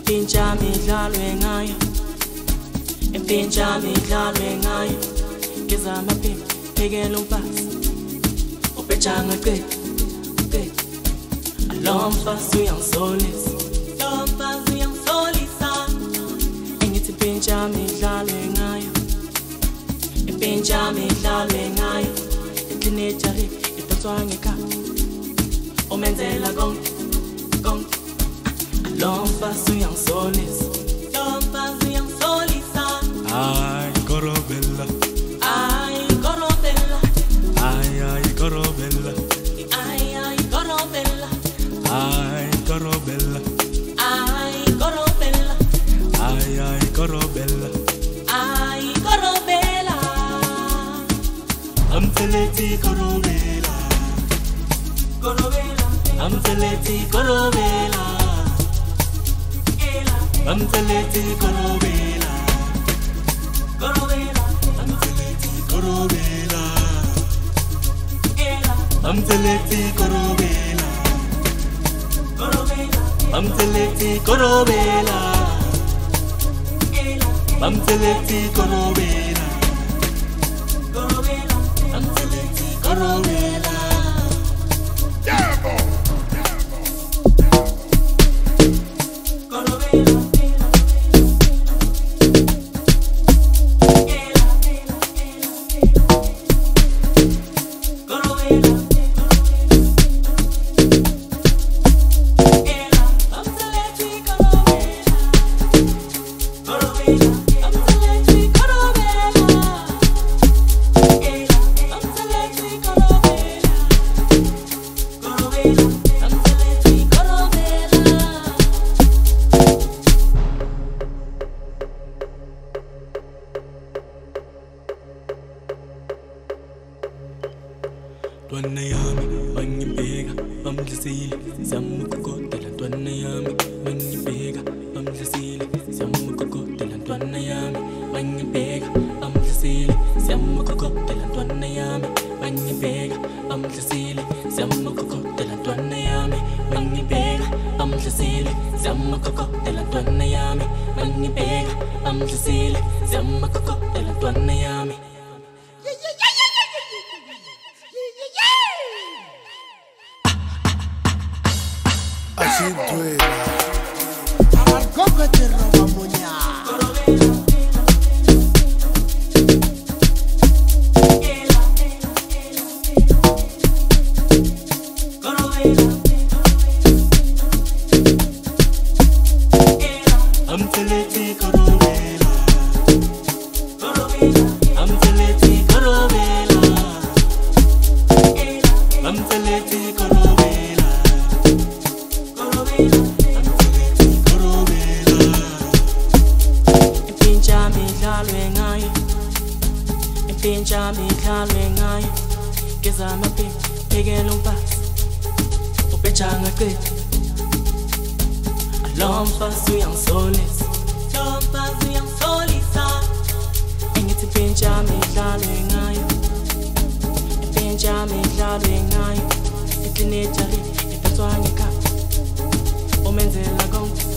Impinjami idlalwe ngayo, impinjami idlalwe ngayo. Ngizama phela phekela umfazi ubhejanga qede. Lo mfazi uyangisolisa, lo mfazi uyangisolisa. Engithi impinjami idlalwe ngayo, impinjami idlalwe ngayo. Iteenager idonswa ngekhaya umenzela konke. Lo mfazi uyangisolisa, lo mfazi uyangisolisa. Ay, Corobella. Ay, Corobella. Ay, Corobella. Ay, Corobella. Ay, Corobella. Ay, Corobella. Ay, Corobella. Ay, Corobella. I'm Feleti Corobella. Corobella. I'm Feleti Corobella. I'm Feleti Corobella. Corobella. I'm Feleti Corobella. I'm Feleti Corobella. Corobella. I'm Feleti Corobella. I'm Feleti Corobella. Corobella. I'm Feleti Corobella. Twana yami bangibheka bamdlisile siyamugogodela ntwana yami bangibheka bamdlisile siyamugogodela ntwana yami bangibheka bamdlisile siyamugogodela ntwana yami bangibheka bamdlisile siyamugogodela ntwana yami bangibheka bamdlisile siyamugogodela ntwana yami bangibheka bamdlisile siyamugogodela ntwana yami. I'm Feleti Corobella. I'm Feleti Corobella. I'm Feleti Corobella. I'm Feleti Corobella. Impinjami idlalwe ngayo, impinjami idlalwe ngayo. Ngizama phekela umfazi ubhejanga qede. Lo mfazi uyangisolisa, lo mfazi uyangisolisa. Engithi impinjami idlalwe ngayo, impinjami idlalwe ngayo. Iteenager idonswa ngekhaya umenzela konke.